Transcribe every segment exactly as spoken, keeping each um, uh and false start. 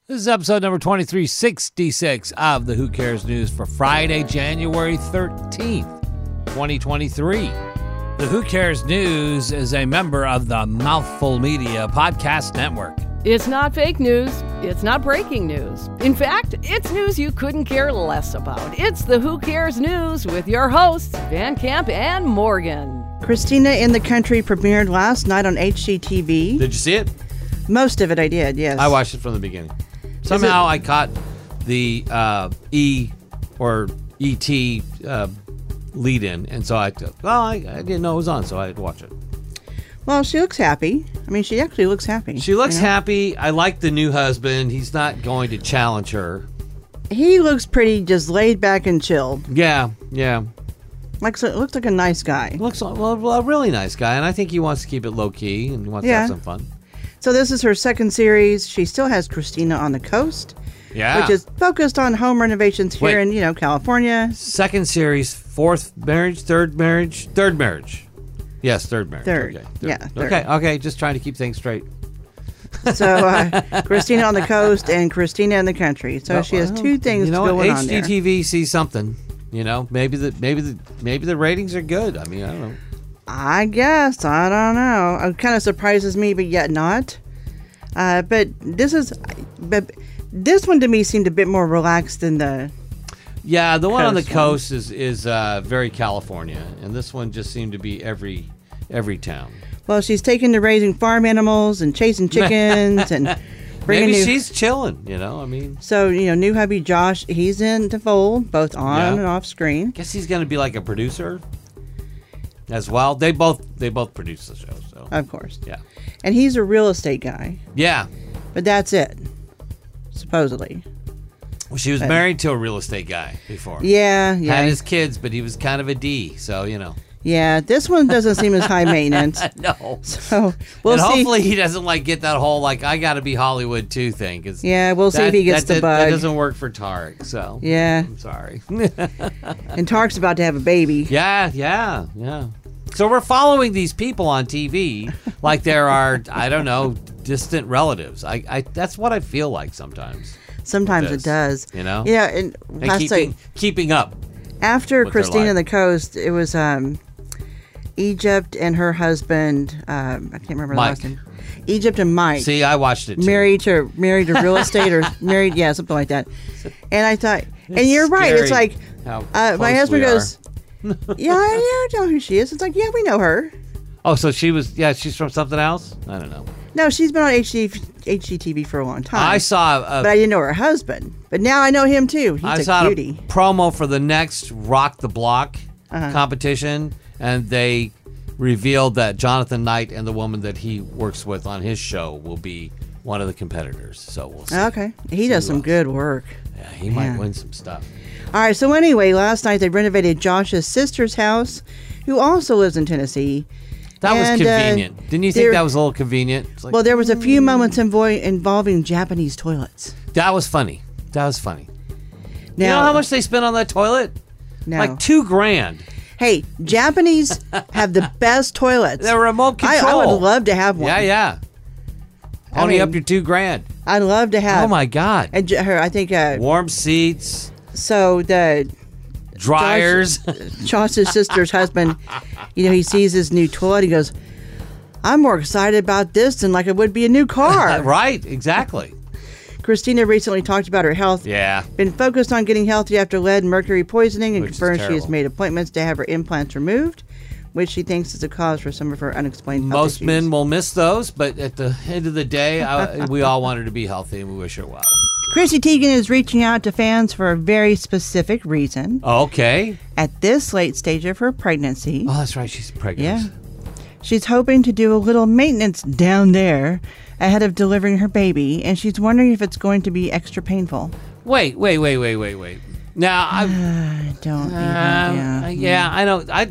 This is episode number twenty-three sixty-six of the Who Cares News for Friday, January thirteenth, twenty twenty-three. The Who Cares News is a member of the Mouthful Media Podcast Network. It's not fake news. It's not breaking news. In fact, it's news you couldn't care less about. It's the Who Cares News with your hosts, Van Camp and Morgan. Christina in the Country premiered last night on H G T V. Did you see it? Most of it I did, yes. I watched it from the beginning. Somehow I caught the uh, E or E T uh, lead in, and so I, well, I, I didn't know it was on, so I had to watch it. Well, she looks happy. I mean, she actually looks happy. She looks you know? happy. I like the new husband. He's not going to challenge her. He looks pretty just laid back and chilled. Yeah, yeah. Like so, looks like a nice guy. Looks well, a really nice guy, and I think he wants to keep it low key and wants Yeah. to have some fun. So this is her second series. She still has Christina on the Coast, Yeah. which is focused on home renovations here Wait. in, you know, California. Second series, fourth marriage, third marriage, third marriage. Yes, third marriage. Third. Okay. Yeah, third. Okay. Okay. Just trying to keep things straight. So uh, Christina on the Coast and Christina in the Country. So Well, she has well, two things you know, going on H there. G T V sees something. You know, maybe the maybe the maybe the ratings are good. I mean, I don't know. I guess. I don't know. It kind of surprises me, but yet not. Uh, but this is, but this one to me seemed a bit more relaxed than the. Yeah, the one on the Coast coast is is uh, very California, and this one just seemed to be every every town. Well, she's taken to raising farm animals and chasing chickens and bringing Maybe new. she's chilling. You know, I mean, So you know, new hubby Josh, he's in the fold, both on Yeah. and off screen. guess he's going to be like a producer as well. They both they both produce the show, so Of course. yeah, And he's a real estate guy, yeah. but that's it, supposedly. Well, she was But- married to a real estate guy before. Yeah, yeah, Had his kids, but he was kind of a D, so you know. yeah. This one doesn't seem as high maintenance. No. So we'll and see. hopefully he doesn't like get that whole like I got to be Hollywood too thing. Cause Yeah, we'll see that, if he gets that, the that, bug. That doesn't work for Tarek, so Yeah. I'm sorry. And Tark's about to have a baby. yeah, yeah, yeah. So we're following these people on T V like there are I don't know distant relatives. I, I that's what I feel like sometimes. Sometimes This, it does. you know? Yeah, and, And last keeping night, keeping up. after with their Christina life. on the Coast, it was um, Egypt and her husband. Um, I can't remember the Mike. last name. Egypt and Mike. See, I watched it too. married to married to real estate or married, yeah, something like that. And I thought, and you're right. It's scary like how uh, my close husband we are. goes, yeah, I know who she is. It's like, yeah, we know her. Oh, so she was yeah, she's from something else? I don't know. No, she's been on H G T V for a long time. I saw a, but I didn't know her husband. But now I know him too. He's I a saw cutie. a promo for the next Rock the Block Uh-huh. competition, and they revealed that Jonathan Knight and the woman that he works with on his show will be one of the competitors. So we'll see. Okay, he does who some else. good work. Yeah, he might Yeah. win some stuff. All right, so anyway, last night they renovated Josh's sister's house, who also lives in Tennessee. That And, was uh, convenient. Didn't you think there- that was a little convenient? It's like, Well, there was a few moments invo- involving Japanese toilets. that was funny. That was funny. Now, you know how much they spent on that toilet? No. Like two grand. Hey, Japanese have the best toilets. They're remote I, control. I would love to have one. Yeah, yeah. I Only mean, up your two grand. I'd love to have. Oh my God. And J- her, I think. Uh, Warm seats, so the dryers. Josh's sister's husband, you know, he sees his new toilet. He goes, "I'm more excited about this than like it would be a new car." Right, exactly. Christina recently talked about her health. Yeah. Been focused on getting healthy after lead and mercury poisoning, and Which is confirmed she has terrible. made appointments to have her implants removed, which she thinks is a cause for some of her unexplained health Most issues. men will miss those, but at the end of the day, I, we all want her to be healthy, and we wish her well. Chrissy Teigen is reaching out to fans for a very specific reason. Okay. At this late stage of her pregnancy, Oh, that's right. She's pregnant. yeah, she's hoping to do a little maintenance down there ahead of delivering her baby, and she's wondering if it's going to be extra painful. Wait, wait, wait, wait, wait, wait. Now, I. I don't even, Uh, yeah. yeah, I know. I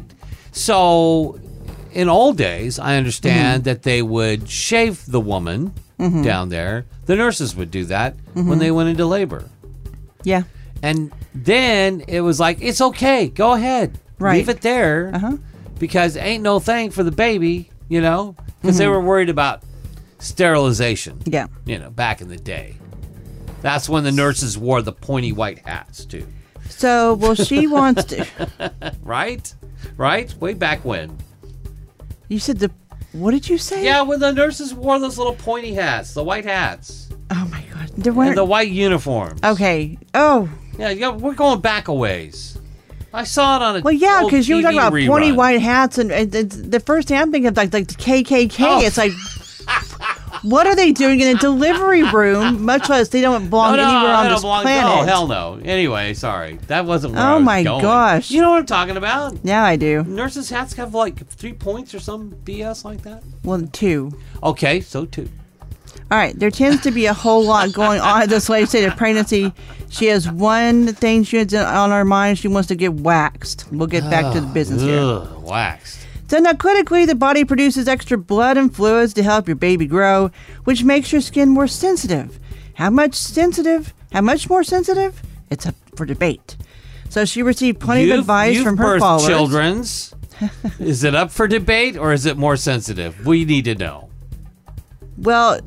so in old days, I understand Mm-hmm. that they would shave the woman down there. The nurses would do that Mm-hmm. when they went into labor, Yeah. and then it was like, it's okay, go ahead, Right. leave it there, Uh-huh. because ain't no thing for the baby, you know, because they were worried about sterilization. Yeah. You know, back in the day. That's when the nurses wore the pointy white hats, too. So, well, she wants to. Right? Right? Way back when. You said the. What did you say? Yeah, when the nurses wore those little pointy hats, the white hats. Oh, my God. They're wearing. And the white uniforms. Okay. Oh. Yeah, yeah, we're going back a ways. I saw it on a Well, yeah, because you were talking about pointy white hats, and, and, and the first thing I'm thinking of, like, like the K K K. Oh. It's like, what are they doing in a delivery room? Much less they don't belong no, no, anywhere on don't this belong, planet. No, hell no. Anyway, sorry. That wasn't where Oh, I was my going. gosh. You know what I'm talking about? Yeah, I do. Nurses' hats have like three points or some B S like that? Well, two. Okay, so two. All right, there tends to be a whole lot going on at this late stage of pregnancy. She has one thing she has on her mind. She wants to get waxed. We'll get back to the business here. Ugh, waxed. So now, critically, the body produces extra blood and fluids to help your baby grow, which makes your skin more sensitive. How much sensitive? How much more sensitive? It's up for debate. So she received plenty You've, of advice you've from her birthed followers. children's. Is it up for debate or is it more sensitive? We need to know. Well,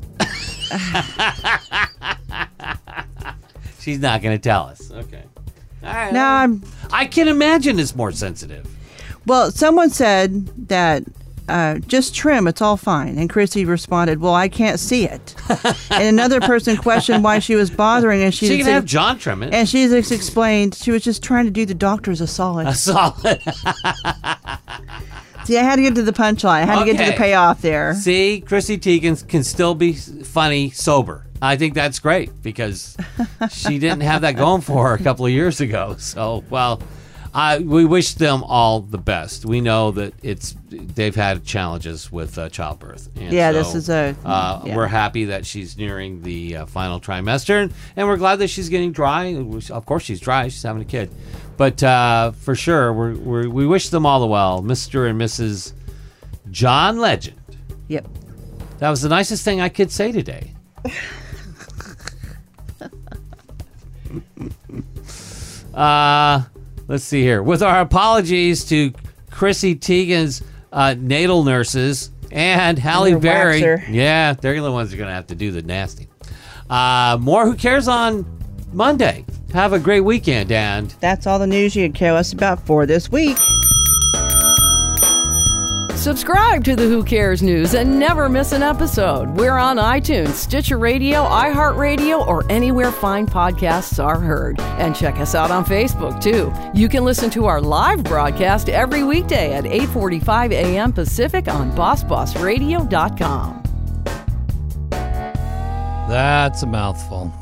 She's not going to tell us. Okay. All right. now I'm. I can imagine it's more sensitive. Well, someone said that uh, just trim, it's all fine. And Chrissy responded, well, I can't see it. And another person questioned why she was bothering, and she, She ex- can have John trim it. and she ex- explained she was just trying to do the doctors a solid. A solid. See, I had to get to the punchline. I had to get to Okay. the payoff there. See, Chrissy Teigen can still be funny sober. I think that's great because she didn't have that going for her a couple of years ago. So, well, I, we wish them all the best. We know that it's they've had challenges with uh, childbirth. And Yeah, so, this is a- Uh, yeah. We're happy that she's nearing the uh, final trimester, and, and we're glad that she's getting dry. Of course, she's dry. She's having a kid, but uh, for sure, we're, we're, we wish them all the well, Mister and Missus John Legend. Yep. That was the nicest thing I could say today. uh, let's see here. With our apologies to Chrissy Teigen's uh, natal nurses and Halle her Berry. waxer. Yeah, they're the ones that are going to have to do the nasty. Uh, more Who Cares on Monday. Have a great weekend, and That's all the news you could care less about for this week. Subscribe to the Who Cares News and never miss an episode. We're on iTunes, Stitcher Radio, iHeartRadio, or anywhere fine podcasts are heard. And check us out on Facebook, too. You can listen to our live broadcast every weekday at eight forty-five a.m. Pacific on boss boss radio dot com. that's a mouthful.